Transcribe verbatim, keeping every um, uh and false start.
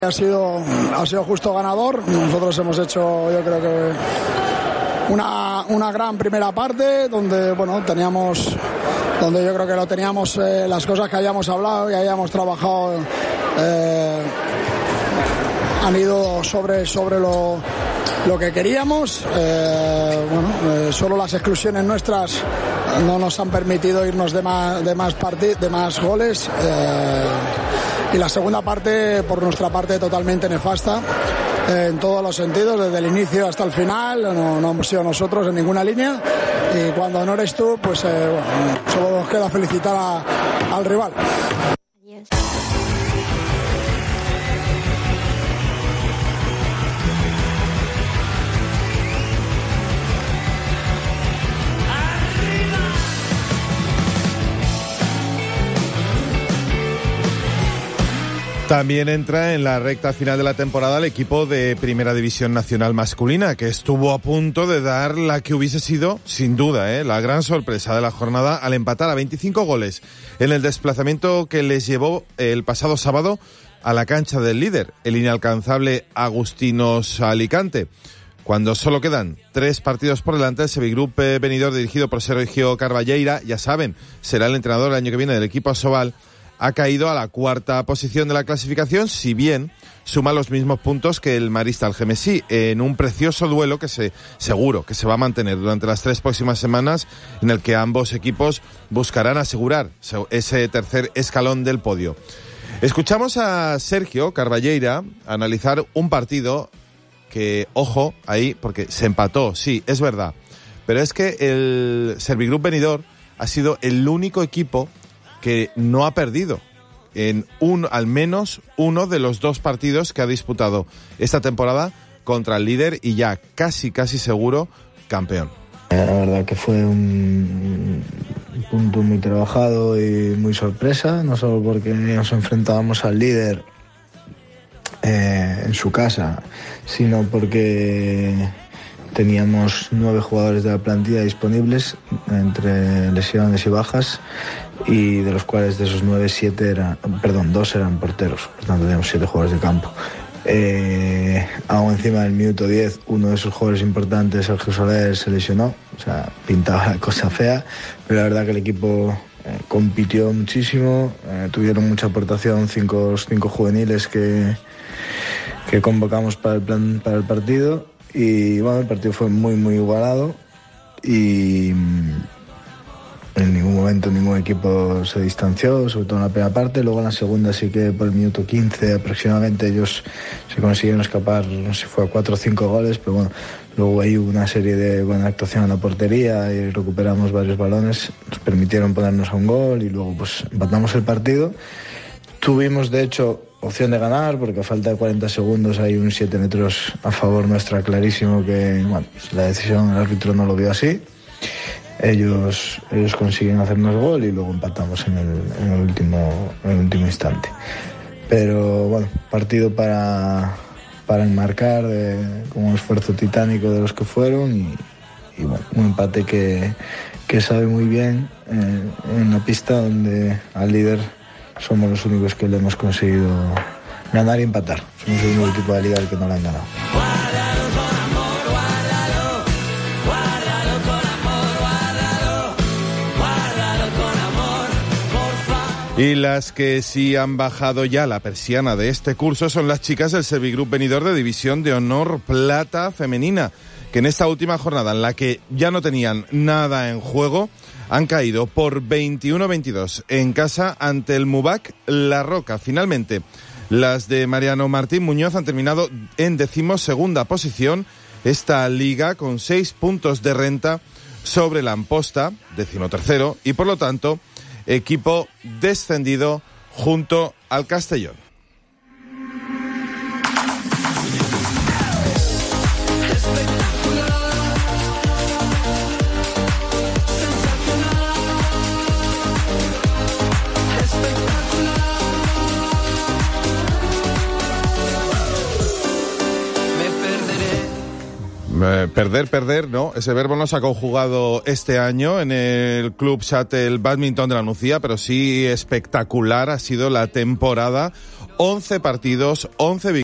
Ha sido, ha sido justo ganador. Nosotros hemos hecho, yo creo que una, una gran primera parte donde, bueno, teníamos, donde yo creo que lo teníamos, eh, las cosas que habíamos hablado y habíamos trabajado eh, han ido sobre, sobre lo, lo que queríamos. Eh, bueno, eh, solo las exclusiones nuestras no nos han permitido irnos de más, de más, partid, de más goles. Eh, Y la segunda parte, por nuestra parte, totalmente nefasta, eh, en todos los sentidos, desde el inicio hasta el final. No, no hemos sido nosotros en ninguna línea. Y cuando no eres tú, pues eh, bueno, solo nos queda felicitar a, al rival. Adiós. También entra en la recta final de la temporada el equipo de Primera División Nacional Masculina, que estuvo a punto de dar la que hubiese sido, sin duda, ¿eh? la gran sorpresa de la jornada al empatar a veinticinco goles en el desplazamiento que les llevó el pasado sábado a la cancha del líder, el inalcanzable Agustinos Alicante. Cuando solo quedan tres partidos por delante, el Sevigroup Benidorm, dirigido por Sergio Carballeira, ya saben, será el entrenador el año que viene del equipo Asobal, ha caído a la cuarta posición de la clasificación, si bien suma los mismos puntos que el Marista Algemesí, en un precioso duelo que se seguro que se va a mantener durante las tres próximas semanas, en el que ambos equipos buscarán asegurar ese tercer escalón del podio. Escuchamos a Sergio Carballeira analizar un partido que, ojo, ahí, porque se empató, sí, es verdad, pero es que el Servigroup Benidorm ha sido el único equipo que no ha perdido en un, al menos uno de los dos partidos que ha disputado esta temporada contra el líder y ya casi, casi seguro campeón. La verdad que fue un, un punto muy trabajado y muy sorpresa, no solo porque nos enfrentábamos al líder eh, en su casa, sino porque teníamos nueve jugadores de la plantilla disponibles entre lesiones y bajas, y de los cuales de esos nueve, siete eran, perdón, dos eran porteros, por tanto teníamos siete jugadores de campo. Eh, aún encima del minuto diez, uno de esos jugadores importantes, Sergio Soler, se lesionó, o sea, pintaba la cosa fea, pero la verdad que el equipo eh, compitió muchísimo, eh, tuvieron mucha aportación cinco, cinco juveniles que, que convocamos para el plan, para el partido, y bueno, el partido fue muy, muy igualado y en ningún momento ningún equipo se distanció, sobre todo en la primera parte. Luego en la segunda sí que por el minuto quince aproximadamente ellos se consiguieron escapar, no sé si fue a cuatro o cinco goles, pero bueno, luego ahí hubo una serie de buena actuación en la portería y recuperamos varios balones, nos permitieron ponernos a un gol y luego pues empatamos el partido. Tuvimos de hecho opción de ganar porque a falta de cuarenta segundos hay un siete metros a favor nuestra clarísimo que, bueno, pues la decisión el árbitro no lo vio así. Ellos, ellos consiguen hacernos gol y luego empatamos en el, en el último, en el último instante. Pero bueno, partido para, para enmarcar de, con un esfuerzo titánico de los que fueron y, y bueno, un empate que, que sabe muy bien eh, en una pista donde al líder somos los únicos que le hemos conseguido ganar y empatar. Somos el único equipo de liga al que no le han ganado. Y las que sí han bajado ya la persiana de este curso son las chicas del Servigroup Benidorm de División de Honor Plata Femenina, que en esta última jornada en la que ya no tenían nada en juego, han caído por veintiuno a veintidós en casa ante el Mubac La Roca. Finalmente, las de Mariano Martín Muñoz han terminado en decimosegunda posición esta liga con seis puntos de renta sobre la Amposta, decimotercero, y por lo tanto equipo descendido junto al Castellón. Eh, perder, perder, no, ese verbo no se ha conjugado este año en el Club Shuttle Badminton de la Nucía, pero sí espectacular ha sido la temporada once partidos, once victorias.